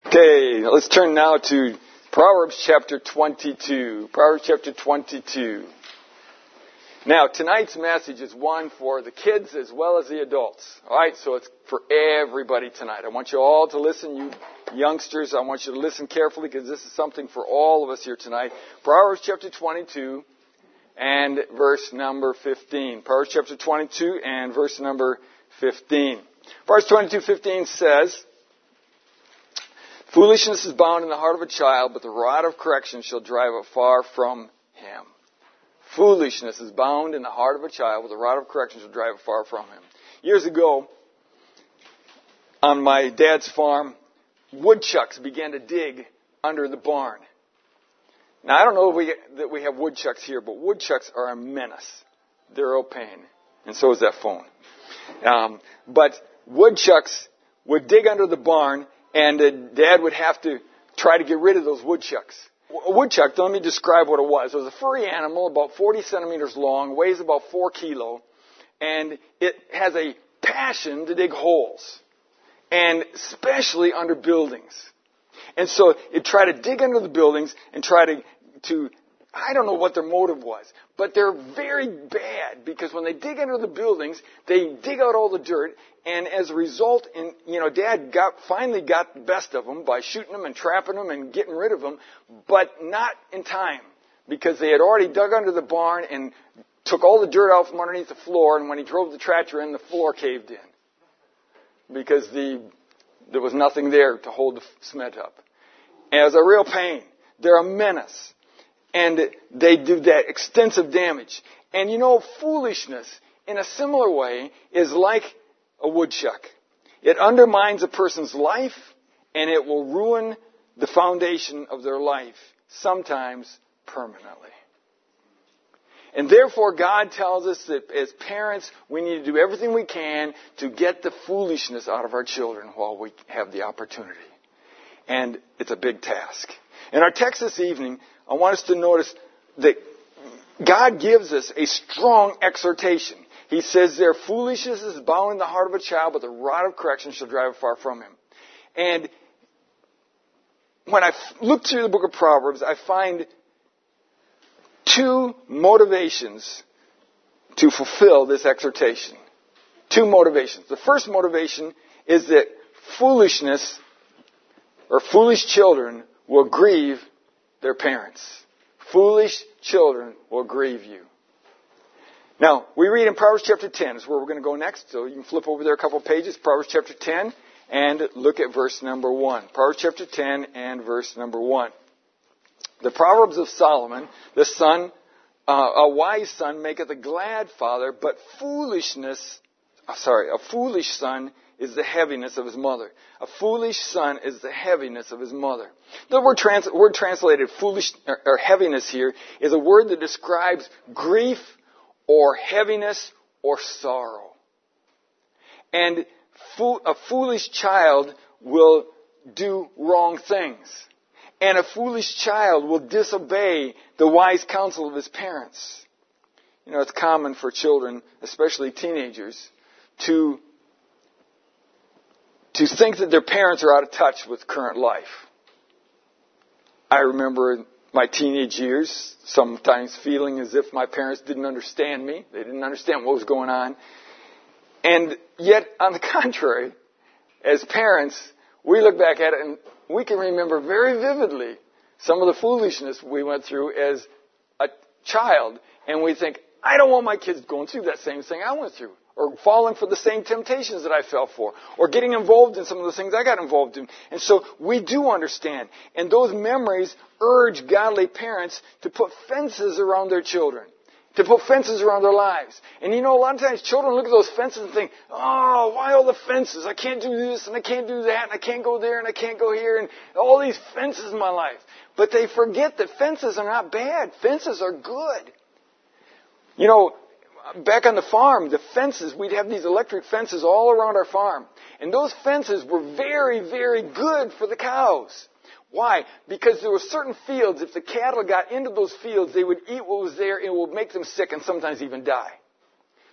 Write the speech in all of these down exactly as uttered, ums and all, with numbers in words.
Okay, let's turn now to Proverbs chapter twenty-two. Proverbs chapter twenty-two. Now, tonight's message is one for the kids as well as the adults. All right, so it's for everybody tonight. I want you all to listen, you youngsters. I want you to listen carefully because this is something for all of us here tonight. Proverbs chapter twenty-two and verse number fifteen. Proverbs chapter twenty-two and verse number fifteen. Proverbs twenty-two fifteen says, "Foolishness is bound in the heart of a child, but the rod of correction shall drive it far from him." Foolishness is bound in the heart of a child, but the rod of correction shall drive it far from him. Years ago, on my dad's farm, woodchucks began to dig under the barn. Now, I don't know if we, that we have woodchucks here, but woodchucks are a menace. They're a pain, and so is that phone. Um, but woodchucks would dig under the barn, and uh, Dad would have to try to get rid of those woodchucks. A woodchuck, let me describe what it was. It was a furry animal, about forty centimeters long, weighs about four kilo, and it has a passion to dig holes, and especially under buildings. And so it tried to dig under the buildings and try to, to, I don't know what their motive was, but they're very bad because when they dig under the buildings, they dig out all the dirt, and as a result, in, you know, Dad got, finally got the best of them by shooting them and trapping them and getting rid of them, but not in time because they had already dug under the barn and took all the dirt out from underneath the floor, and when he drove the tractor in, the floor caved in because the, there was nothing there to hold the cement up. And it was a real pain. They're a menace. And they do that extensive damage. And you know, foolishness, in a similar way, is like a woodchuck. It undermines a person's life, and it will ruin the foundation of their life, sometimes permanently. And therefore, God tells us that as parents, we need to do everything we can to get the foolishness out of our children while we have the opportunity. And it's a big task. In our text this evening, I want us to notice that God gives us a strong exhortation. He says there, "Foolishness is bound in the heart of a child, but the rod of correction shall drive it far from him." And when I look through the book of Proverbs, I find two motivations to fulfill this exhortation. Two motivations. The first motivation is that foolishness or foolish children will grieve their parents. Foolish children will grieve you. Now, we read in Proverbs chapter ten, is where we're going to go next, so you can flip over there a couple pages, Proverbs chapter ten, and look at verse number one. Proverbs chapter ten and verse number one. "The Proverbs of Solomon, the son, uh, a wise son maketh a glad father, but foolishness, uh, sorry, a foolish son is the heaviness of his mother." A foolish son is the heaviness of his mother. The word, trans, word translated foolish or, or heaviness here is a word that describes grief or heaviness or sorrow. And fo- a foolish child will do wrong things. And a foolish child will disobey the wise counsel of his parents. You know, it's common for children, especially teenagers, to to think that their parents are out of touch with current life. I remember in my teenage years sometimes feeling as if my parents didn't understand me. They didn't understand what was going on. And yet, on the contrary, as parents, we look back at it and we can remember very vividly some of the foolishness we went through as a child. And we think, I don't want my kids going through that same thing I went through, or falling for the same temptations that I fell for, or getting involved in some of the things I got involved in. And so we do understand. And those memories urge godly parents to put fences around their children, to put fences around their lives. And you know, a lot of times children look at those fences and think, oh, why all the fences? I can't do this, and I can't do that, and I can't go there, and I can't go here, and all these fences in my life. But they forget that fences are not bad. Fences are good. You know, back on the farm, the fences, we'd have these electric fences all around our farm. And those fences were very, very good for the cows. Why? Because there were certain fields, if the cattle got into those fields, they would eat what was there and it would make them sick and sometimes even die.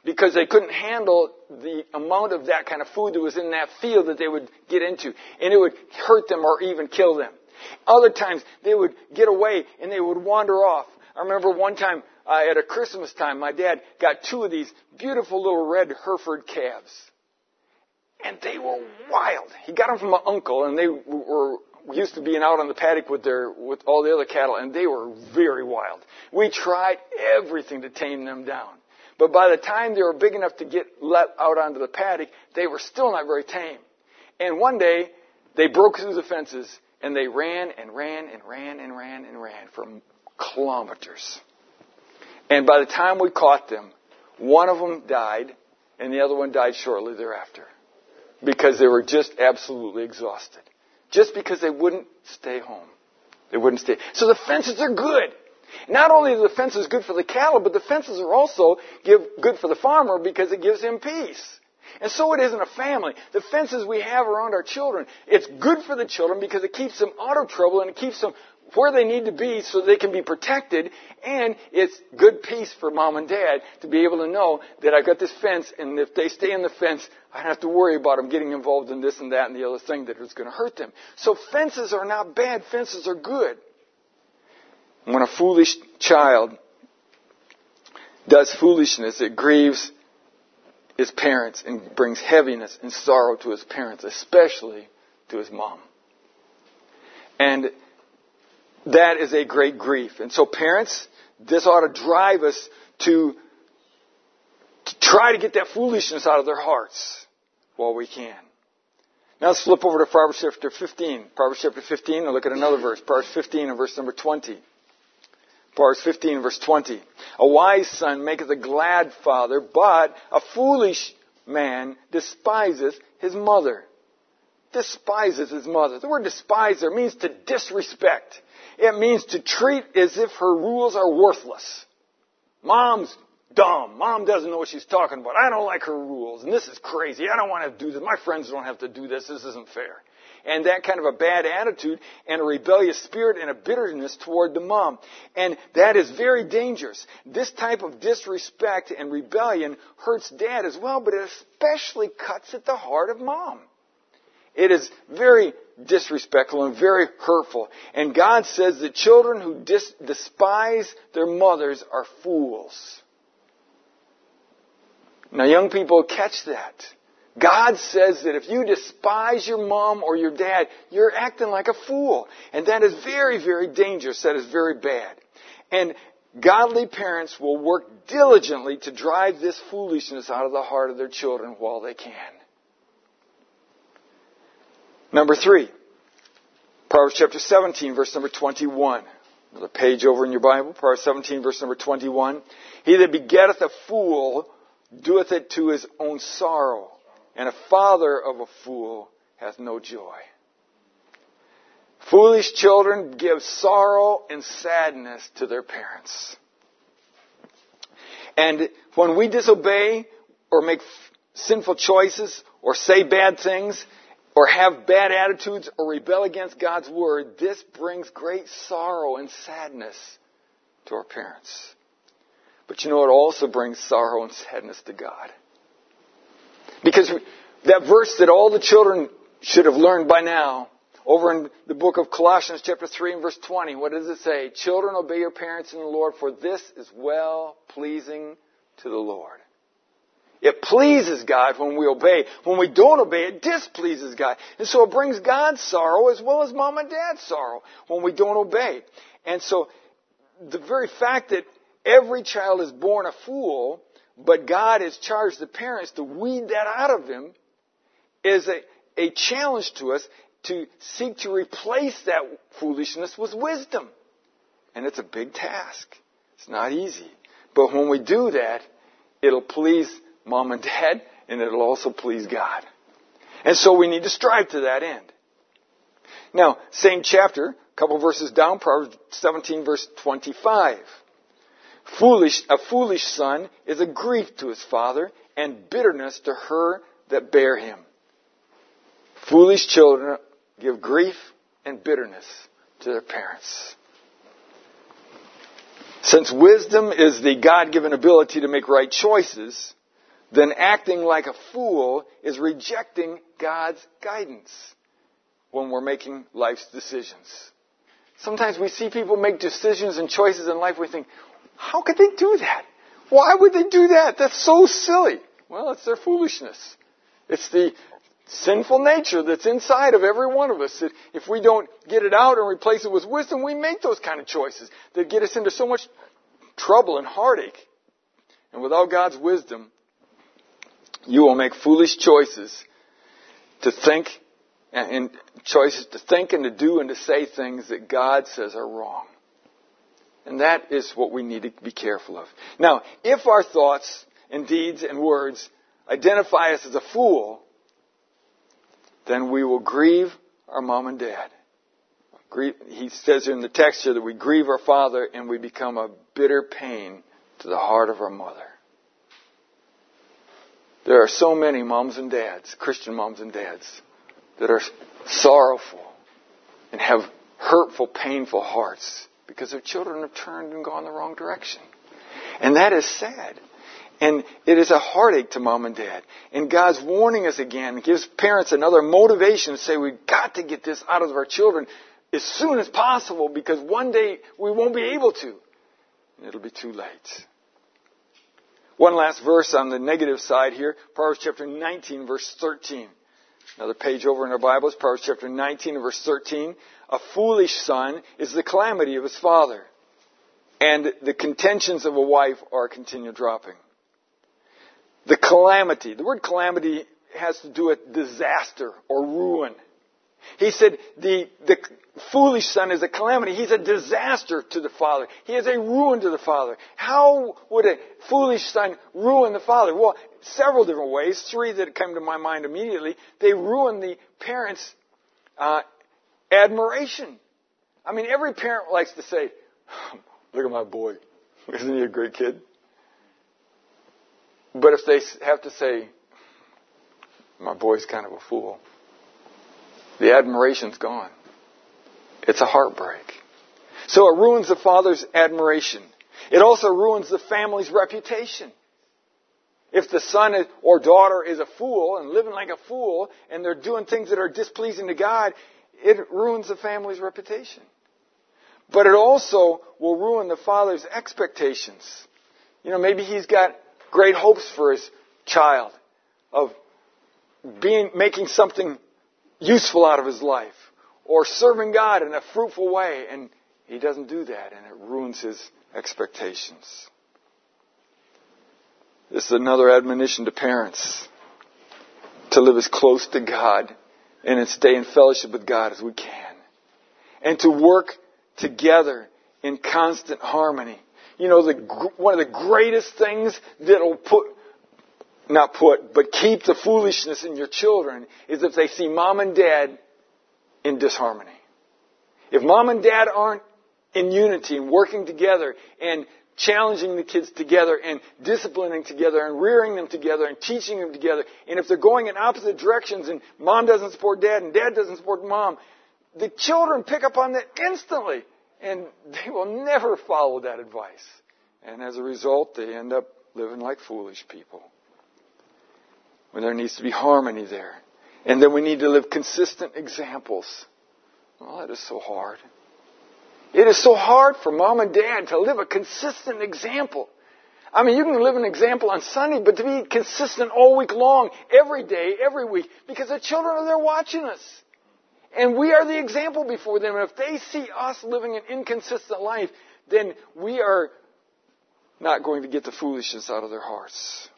because they couldn't handle the amount of that kind of food that was in that field that they would get into. And it would hurt them or even kill them. Other times, they would get away and they would wander off. I remember one time uh, at a Christmas time, my dad got two of these beautiful little red Hereford calves. And they were wild. He got them from my uncle, and they were used to being out on the paddock with their with all the other cattle, and they were very wild. We tried everything to tame them down. But by the time they were big enough to get let out onto the paddock, they were still not very tame. And one day, they broke through the fences, and they ran and ran and ran and ran and ran for kilometers. And by the time we caught them, one of them died, and the other one died shortly thereafter. Because they were just absolutely exhausted. Just because they wouldn't stay home. They wouldn't stay. So the fences are good. Not only are the fences good for the cattle, but the fences are also give, good for the farmer because it gives him peace. And so it is in a family. The fences we have around our children, it's good for the children because it keeps them out of trouble and it keeps them where they need to be so they can be protected. And it's good peace for mom and dad to be able to know that I've got this fence, and if they stay in the fence, I don't have to worry about them getting involved in this and that and the other thing that is going to hurt them. So fences are not bad. Fences are good. When a foolish child does foolishness, it grieves his parents and brings heaviness and sorrow to his parents, especially to his mom. And that is a great grief. And so parents, this ought to drive us to, to try to get that foolishness out of their hearts while we can. Now let's flip over to Proverbs chapter fifteen. Proverbs chapter fifteen, and look at another verse. Proverbs fifteen and verse number twenty. Proverbs fifteen and verse twenty. A wise son maketh a glad father, but a foolish man despises his mother. Despises his mother. The word despise there means to disrespect. It means to treat as if her rules are worthless. Mom's dumb. Mom doesn't know what she's talking about. I don't like her rules. And this is crazy. I don't want to do this. My friends don't have to do this. This isn't fair. And that kind of a bad attitude and a rebellious spirit and a bitterness toward the mom. And that is very dangerous. This type of disrespect and rebellion hurts dad as well, but it especially cuts at the heart of mom. It is very disrespectful and very hurtful. And God says that children who dis- despise their mothers are fools. Now, young people, catch that. God says that if you despise your mom or your dad, you're acting like a fool. And that is very, very dangerous. That is very bad. And godly parents will work diligently to drive this foolishness out of the heart of their children while they can. Number three, Proverbs chapter seventeen, verse number twenty-one. Another page over in your Bible, Proverbs seventeen, verse number twenty-one. He that begetteth a fool doeth it to his own sorrow, and a father of a fool hath no joy. Foolish children give sorrow and sadness to their parents. And when we disobey or make sinful choices or say bad things, or have bad attitudes, or rebel against God's Word, this brings great sorrow and sadness to our parents. But you know, it also brings sorrow and sadness to God. Because that verse that all the children should have learned by now, over in the book of Colossians chapter three and verse twenty, what does it say? Children, obey your parents in the Lord, for this is well-pleasing to the Lord. It pleases God when we obey. When we don't obey, it displeases God. And so it brings God's sorrow as well as mom and dad's sorrow when we don't obey. And so the very fact that every child is born a fool, but God has charged the parents to weed that out of them, is a, a challenge to us to seek to replace that foolishness with wisdom. And it's a big task. It's not easy. But when we do that, it'll please mom and dad, and it'll also please God. And so we need to strive to that end. Now, same chapter, a couple verses down, Proverbs seventeen, verse twenty-five. Foolish, a foolish son is a grief to his father, and bitterness to her that bare him. Foolish children give grief and bitterness to their parents. Since wisdom is the God-given ability to make right choices, then acting like a fool is rejecting God's guidance when we're making life's decisions. Sometimes we see people make decisions and choices in life. We think, how could they do that? Why would they do that? That's so silly. Well, it's their foolishness. It's the sinful nature that's inside of every one of us. That if we don't get it out and replace it with wisdom, we make those kind of choices that get us into so much trouble and heartache. And without God's wisdom, you will make foolish choices to think and choices to think and to do and to say things that God says are wrong. And that is what we need to be careful of. Now, if our thoughts and deeds and words identify us as a fool, then we will grieve our mom and dad. He says in the text here that we grieve our father and we become a bitter pain to the heart of our mother. There are so many moms and dads, Christian moms and dads, that are sorrowful and have hurtful, painful hearts because their children have turned and gone the wrong direction. And that is sad. And it is a heartache to mom and dad. And God's warning us again, gives parents another motivation to say we've got to get this out of our children as soon as possible because one day we won't be able to. And it'll be too late. One last verse on the negative side here, Proverbs chapter nineteen, verse thirteen. Another page over in our Bibles, Proverbs chapter nineteen, verse thirteen. A foolish son is the calamity of his father, and the contentions of a wife are a continual dropping. The calamity. The word calamity has to do with disaster or ruin. He said the, the foolish son is a calamity. He's a disaster to the father. He is a ruin to the father. How would a foolish son ruin the father? Well, several different ways. Three that come to my mind immediately. They ruin the parents' uh, admiration. I mean, every parent likes to say, look at my boy. Isn't he a great kid? But if they have to say, my boy's kind of a fool, the admiration's gone. It's a heartbreak. So it ruins the father's admiration. It also ruins the family's reputation. If the son or daughter is a fool and living like a fool and they're doing things that are displeasing to God, it ruins the family's reputation. But it also will ruin the father's expectations. You know, maybe he's got great hopes for his child of being, making something useful out of his life or serving God in a fruitful way, and he doesn't do that, and it ruins his expectations. This is another admonition to parents to live as close to God and stay in fellowship with God as we can, and to work together in constant harmony. You know, the one of the greatest things that'll put, not put, but keep the foolishness in your children is if they see mom and dad in disharmony. If mom and dad aren't in unity and working together and challenging the kids together and disciplining together and rearing them together and teaching them together, and if they're going in opposite directions and mom doesn't support dad and dad doesn't support mom, the children pick up on that instantly. And they will never follow that advice. And as a result, they end up living like foolish people. When there needs to be harmony there. And then we need to live consistent examples. Well, that is so hard. It is so hard for mom and dad to live a consistent example. I mean, you can live an example on Sunday, but to be consistent all week long, every day, every week, because the children are there watching us. And we are the example before them. And if they see us living an inconsistent life, then we are not going to get the foolishness out of their hearts.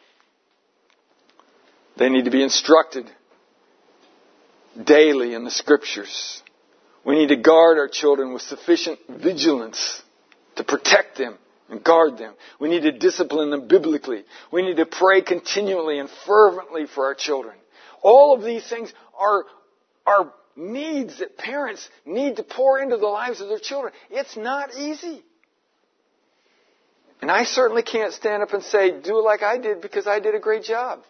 They need to be instructed daily in the Scriptures. We need to guard our children with sufficient vigilance to protect them and guard them. We need to discipline them biblically. We need to pray continually and fervently for our children. All of these things are, are needs that parents need to pour into the lives of their children. It's not easy. And I certainly can't stand up and say, do it like I did because I did a great job.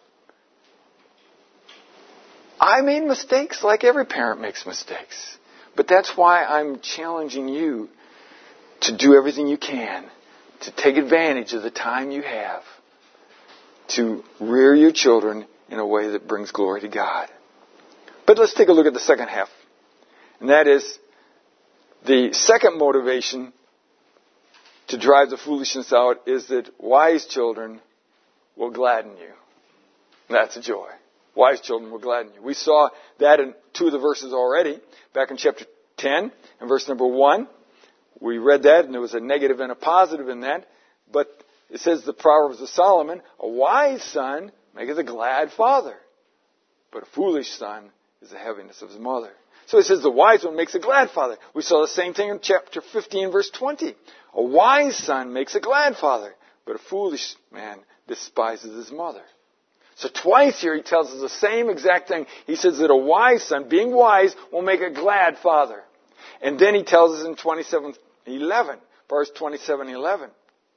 I made mistakes like every parent makes mistakes. But that's why I'm challenging you to do everything you can to take advantage of the time you have to rear your children in a way that brings glory to God. But let's take a look at the second half. And that is the second motivation to drive the foolishness out is that wise children will gladden you. That's a joy. Wise children will gladden you. We saw that in two of the verses already. Back in chapter ten and verse number one. We read that and there was a negative and a positive in that. But it says the Proverbs of Solomon, a wise son maketh a glad father, but a foolish son is the heaviness of his mother. So it says the wise one makes a glad father. We saw the same thing in chapter fifteen, verse twenty. A wise son makes a glad father, but a foolish man despises his mother. So twice here he tells us the same exact thing. He says that a wise son, being wise, will make a glad father. And then he tells us in twenty-seven eleven, verse twenty-seven eleven,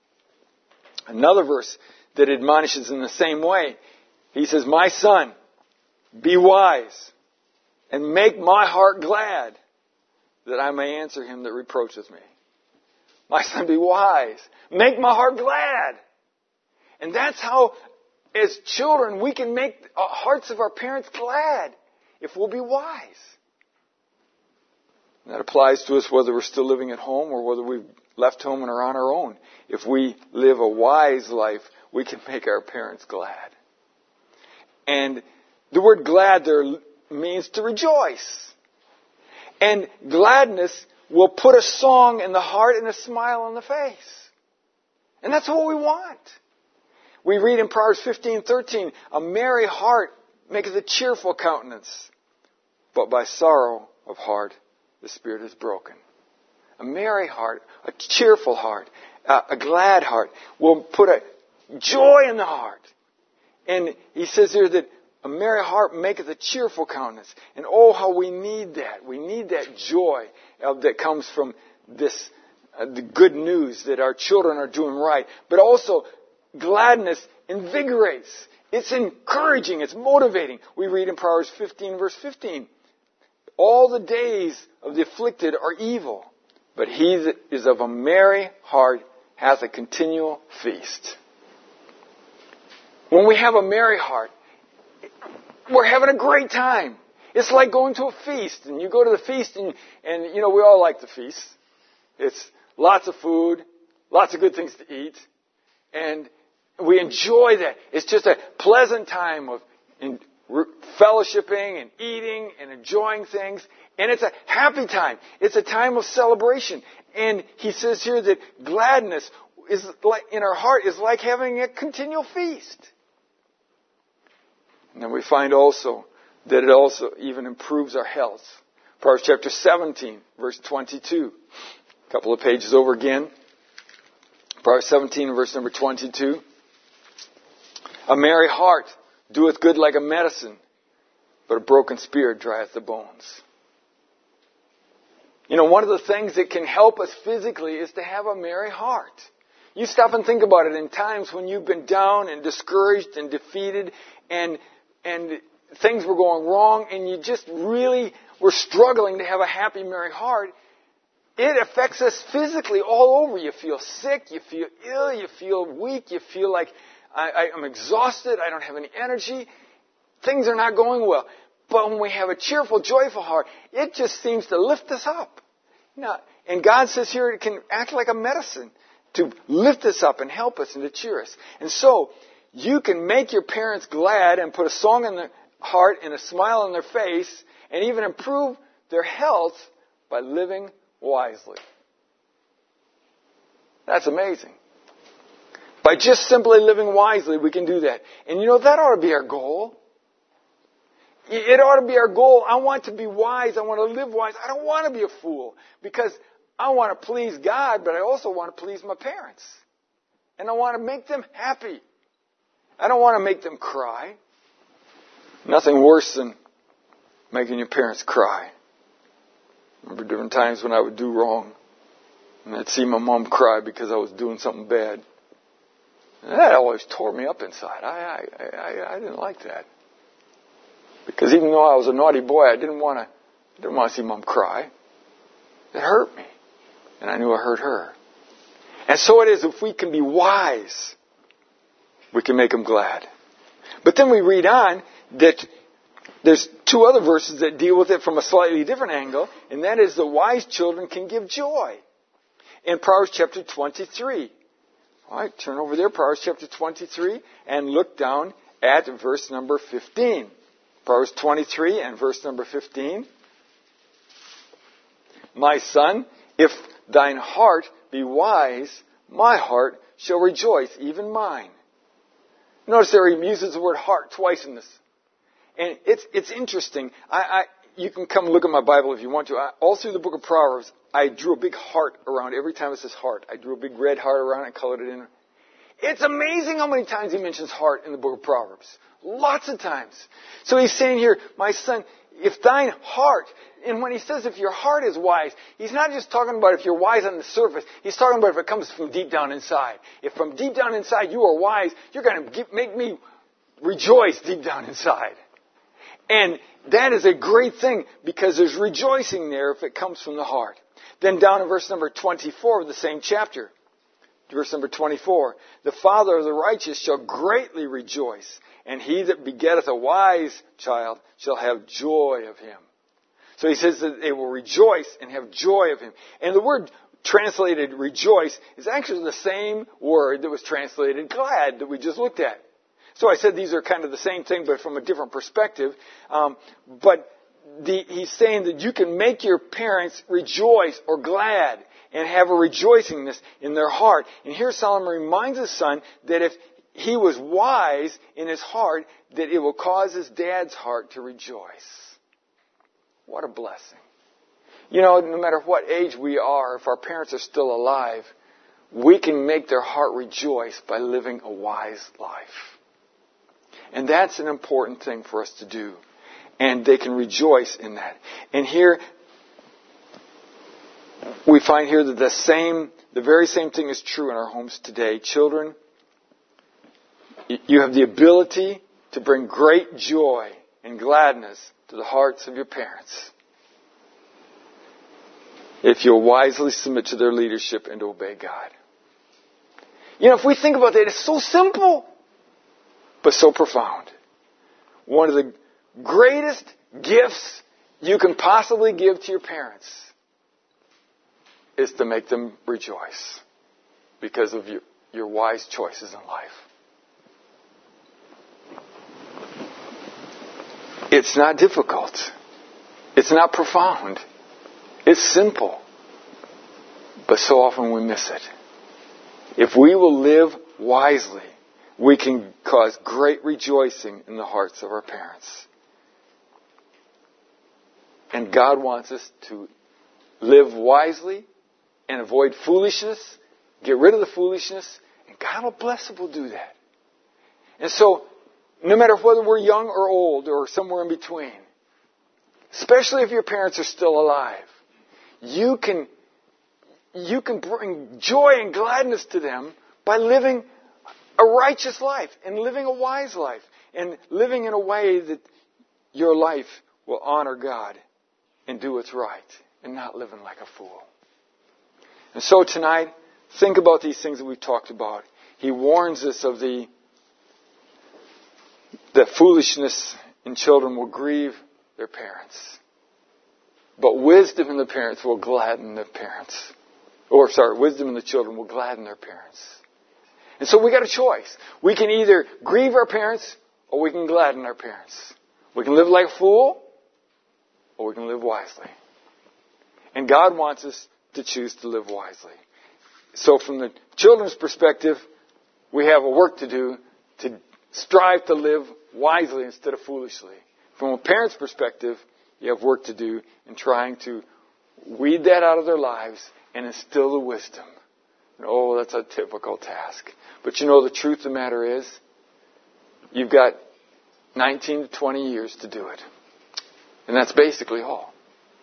another verse that admonishes in the same way. He says, my son, be wise, and make my heart glad, that I may answer him that reproacheth me. My son, be wise. Make my heart glad. And that's how, as children, we can make the hearts of our parents glad, if we'll be wise. And that applies to us whether we're still living at home or whether we've left home and are on our own. If we live a wise life, we can make our parents glad. And the word glad there means to rejoice. And gladness will put a song in the heart and a smile on the face. And that's what we want. We read in Proverbs fifteen thirteen, a merry heart maketh a cheerful countenance, but by sorrow of heart the spirit is broken. A merry heart, a cheerful heart, a glad heart will put a joy in the heart. And he says here that a merry heart maketh a cheerful countenance. And oh, how we need that. We need that joy uh, that comes from this, uh, the good news that our children are doing right. But also, gladness invigorates. It's encouraging. It's motivating. We read in Proverbs fifteen, verse fifteen. All the days of the afflicted are evil, but he that is of a merry heart hath a continual feast. When we have a merry heart, we're having a great time. It's like going to a feast. And you go to the feast and, and, you know, we all like the feast. It's lots of food, lots of good things to eat. And we enjoy that. It's just a pleasant time of in, fellowshipping and eating and enjoying things. And it's a happy time. It's a time of celebration. And he says here that gladness is like, in our heart is like having a continual feast. And then we find also that it also even improves our health. Proverbs chapter seventeen, verse twenty-two. A couple of pages over again. Proverbs seventeen, verse number twenty-two. A merry heart doeth good like a medicine, but a broken spirit drieth the bones. You know, one of the things that can help us physically is to have a merry heart. You stop and think about it in times when you've been down and discouraged and defeated and and things were going wrong and you just really were struggling to have a happy, merry heart. It affects us physically all over. You feel sick, you feel ill, you feel weak, you feel like I, I, I'm exhausted, I don't have any energy. Things are not going well. But when we have a cheerful, joyful heart, it just seems to lift us up. Now, and God says here it can act like a medicine to lift us up and help us and to cheer us. And so, you can make your parents glad and put a song in their heart and a smile on their face and even improve their health by living wisely. That's amazing. By just simply living wisely, we can do that. And you know, that ought to be our goal. It ought to be our goal. I want to be wise. I want to live wise. I don't want to be a fool because I want to please God, but I also want to please my parents. And I want to make them happy. I don't want to make them cry. Nothing worse than making your parents cry. I remember different times when I would do wrong. And I'd see my mom cry because I was doing something bad. And that always tore me up inside. I, I, I, I didn't like that. Because even though I was a naughty boy, I didn't want to, I didn't want to see Mom cry. It hurt me. And I knew I hurt her. And so it is if we can be wise. we can make them glad. But then we read on that there's two other verses that deal with it from a slightly different angle, and that is the wise children can give joy. In Proverbs chapter twenty-three. All right, turn over there, Proverbs chapter twenty-three, and look down at verse number fifteen. Proverbs twenty-three and verse number fifteen. My son, if thine heart be wise, my heart shall rejoice, even mine. Notice there he uses the word heart twice in this. And it's it's interesting. I, I you can come look at my Bible if you want to. I, all through the book of Proverbs, I drew a big heart around every time it says heart. I drew a big red heart around it and colored it in. It's amazing how many times he mentions heart in the book of Proverbs. Lots of times. So he's saying here, my son, if thine heart, and when he says if your heart is wise, he's not just talking about if you're wise on the surface. He's talking about if it comes from deep down inside. If from deep down inside you are wise, you're going to make me rejoice deep down inside. And that is a great thing because there's rejoicing there if it comes from the heart. Then down in verse number twenty-four of the same chapter, verse number twenty-four, the father of the righteous shall greatly rejoice, and he that begetteth a wise child shall have joy of him. So he says that they will rejoice and have joy of him. And the word translated rejoice is actually the same word that was translated glad that we just looked at. So I said these are kind of the same thing, but from a different perspective. Um, but the, he's saying that you can make your parents rejoice or glad and have a rejoicingness in their heart. And here Solomon reminds his son that if he was wise in his heart, that it will cause his dad's heart to rejoice. What a blessing. You know, no matter what age we are, if our parents are still alive, we can make their heart rejoice by living a wise life. And that's an important thing for us to do. And they can rejoice in that. And here, we find here that the same, the very same thing is true in our homes today. Children, you have the ability to bring great joy and gladness to the hearts of your parents if you'll wisely submit to their leadership and obey God. You know, if we think about that, it's so simple, but so profound. One of the greatest gifts you can possibly give to your parents is to make them rejoice because of your, your wise choices in life. It's not difficult. It's not profound. It's simple. But so often we miss it. If we will live wisely, we can cause great rejoicing in the hearts of our parents. And God wants us to live wisely and avoid foolishness, get rid of the foolishness, and God will bless if we'll do that. And so, no matter whether we're young or old or somewhere in between, especially if your parents are still alive, you can, you can bring joy and gladness to them by living a righteous life and living a wise life and living in a way that your life will honor God and do what's right and not living like a fool. And so tonight, think about these things that we've talked about. He warns us of the that foolishness in children will grieve their parents. But wisdom in the parents will gladden the parents. Or, sorry, wisdom in the children will gladden their parents. And so we got a choice. We can either grieve our parents or we can gladden our parents. We can live like a fool or we can live wisely. And God wants us to choose to live wisely. So from the children's perspective, we have a work to do to strive to live wisely instead of foolishly. From a parent's perspective, you have work to do in trying to weed that out of their lives and instill the wisdom. And oh, that's a typical task. But you know, the truth of the matter is, you've got nineteen to twenty years to do it. And that's basically all.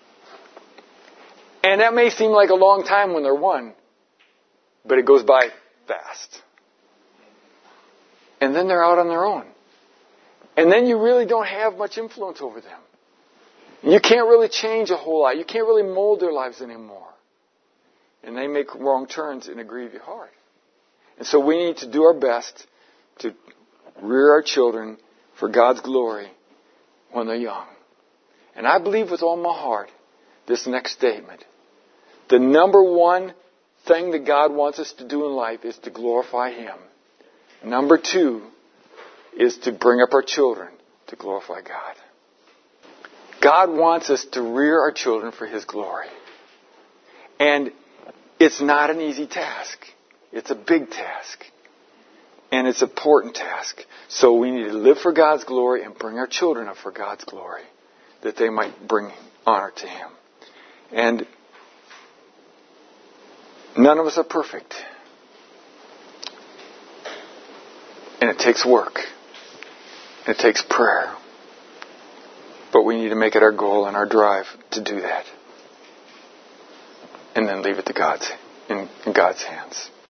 And that may seem like a long time when they're one, but it goes by fast. And then they're out on their own. And then you really don't have much influence over them. You can't really change a whole lot. You can't really mold their lives anymore. And they make wrong turns and it grieves your heart. And so we need to do our best to rear our children for God's glory when they're young. And I believe with all my heart this next statement. The number one thing that God wants us to do in life is to glorify Him. Number two is to bring up our children to glorify God. God wants us to rear our children for His glory. And it's not an easy task. It's a big task. And it's an important task. So we need to live for God's glory and bring our children up for God's glory, that they might bring honor to Him. And none of us are perfect. And it takes work. And it takes prayer. But we need to make it our goal and our drive to do that. And then leave it to God's, in, in God's hands.